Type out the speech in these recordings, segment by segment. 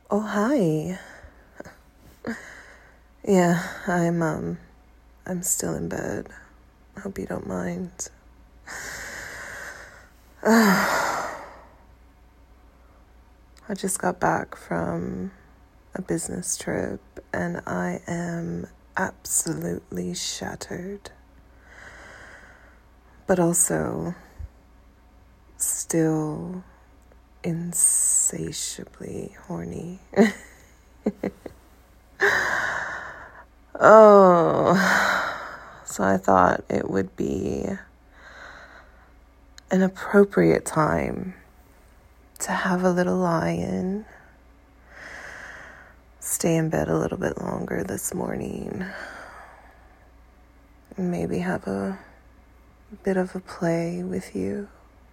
Oh, hi. Yeah, I'm still in bed. Hope you don't mind. I just got back from a business trip and I am absolutely shattered, but also still insatiably horny. So I thought it would be an appropriate time to have a little lie-in, stay in bed a little bit longer this morning, and maybe have a bit of a play with you.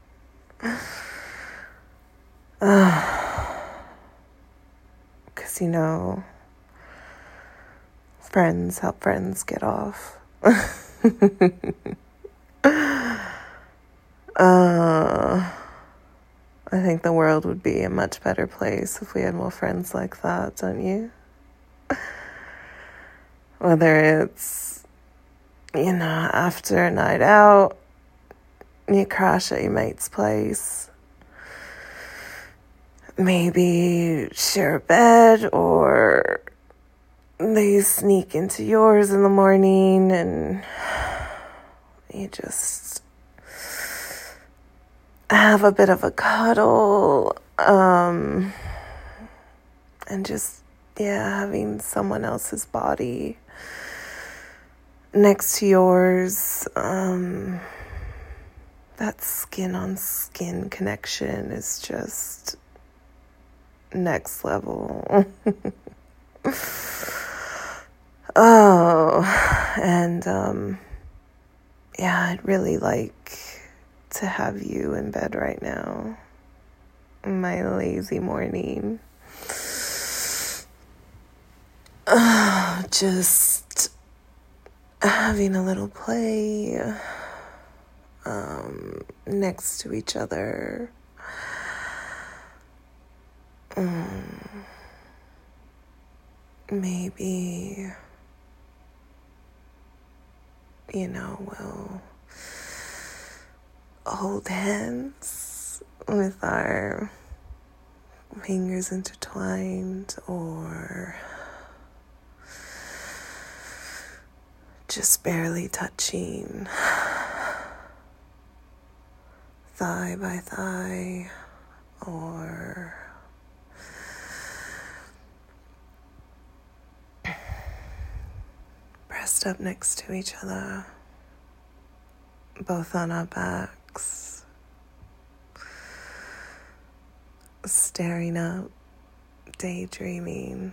Because, friends help friends get off. I think the world would be a much better place if we had more friends like that, don't you? Whether it's, after a night out, you crash at your mate's place, maybe share a bed, or they sneak into yours in the morning and you just have a bit of a cuddle, and just, having someone else's body next to yours, that skin on skin connection is just next level. And I'd really like to have you in bed right now, my lazy morning. Just having a little play, next to each other. Maybe, we'll hold hands with our fingers intertwined, or just barely touching, thigh by thigh, or pressed up next to each other, both on our backs, staring up, daydreaming.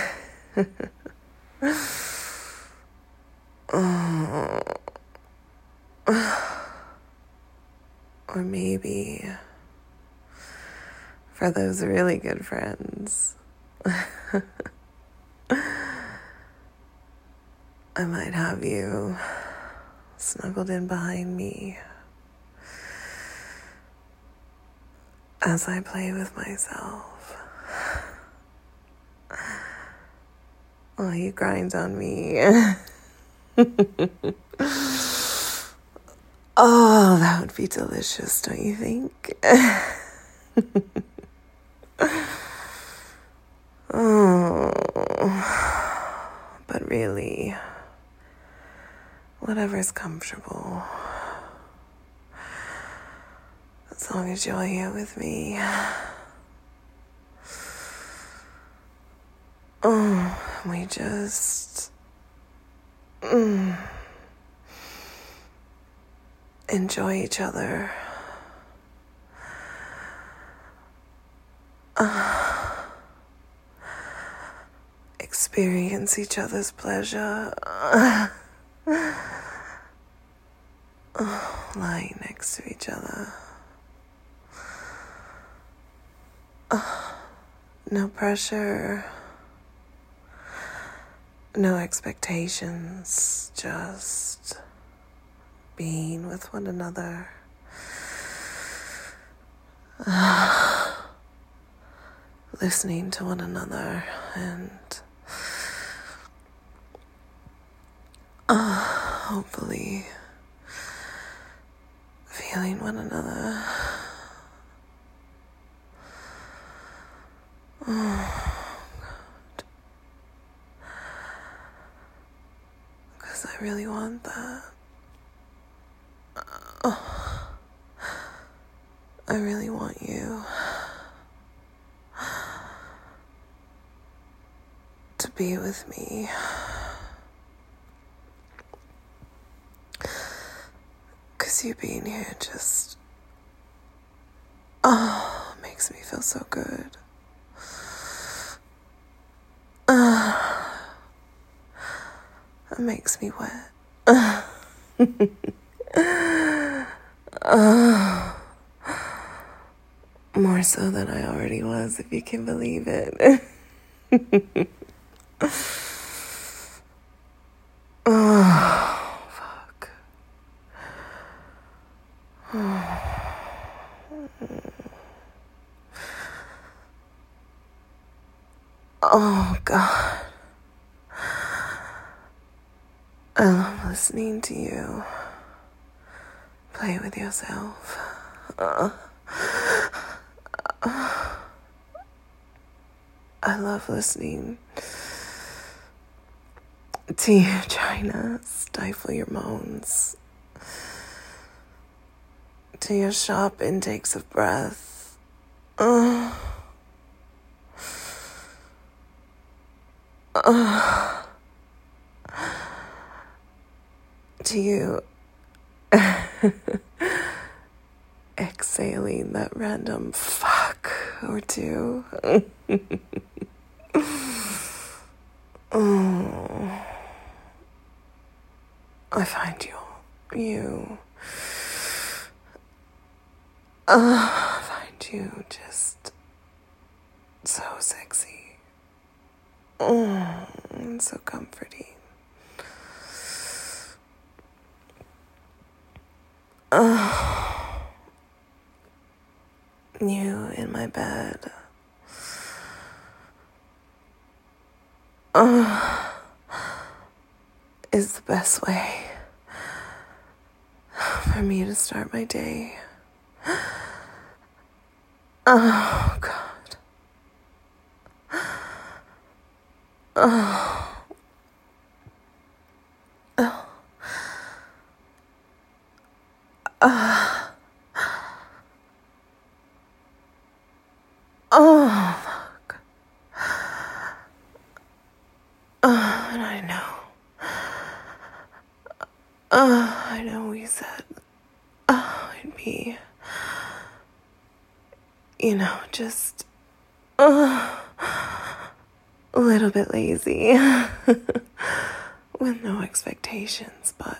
Or maybe, for those really good friends, I might have you snuggled in behind me as I play with myself, while you grind on me. Oh, that would be delicious, don't you think? But really, whatever's comfortable, as long as you're here with me. We just enjoy each other. Experience each other's pleasure. Lying next to each other. No pressure. No expectations. Just being with one another. listening to one another and hopefully feeling one another. Because I really want that. I really want you to be with me. Because you being here just, makes me feel so good. It makes me wet. More so than I already was, if you can believe it. Oh, fuck. Oh, God. I love listening to you play with yourself. I love listening to you trying to stifle your moans, to your sharp intakes of breath. To you exhaling that random fuck or two. I find you just so sexy. And so comforting. You in my bed. Is the best way for me to start my day. Oh, God. Fuck. And I know we said, I'd be, just, a little bit lazy with no expectations, but,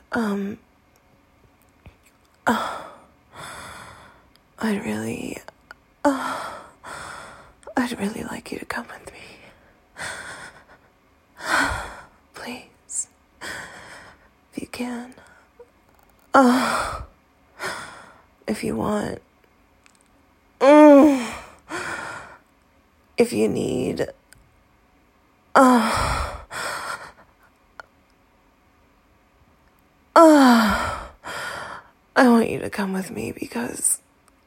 I'd really like you to come with me. Please. If you can. If you want. If you need. I want you to come with me because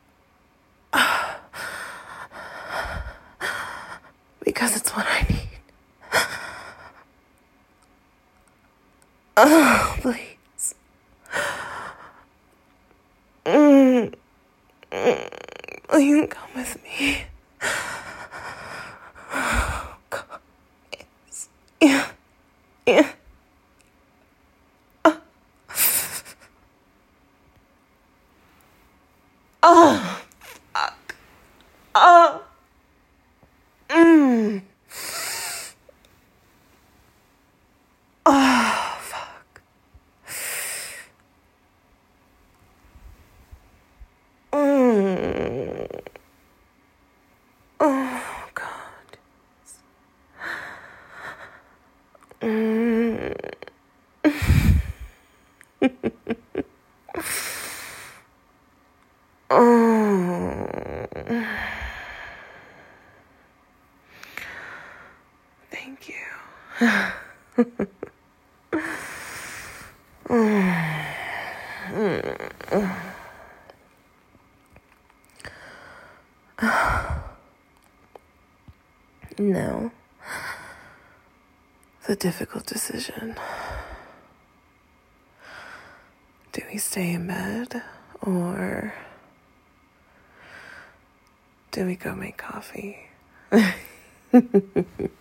it's what I need. Please. Will you come with me? Oh, God. Yes. Yeah. Oh, fuck. Oh. Oh, fuck. Oh, God. Thank you. Now, the difficult decision. Do we stay in bed or do we go make coffee?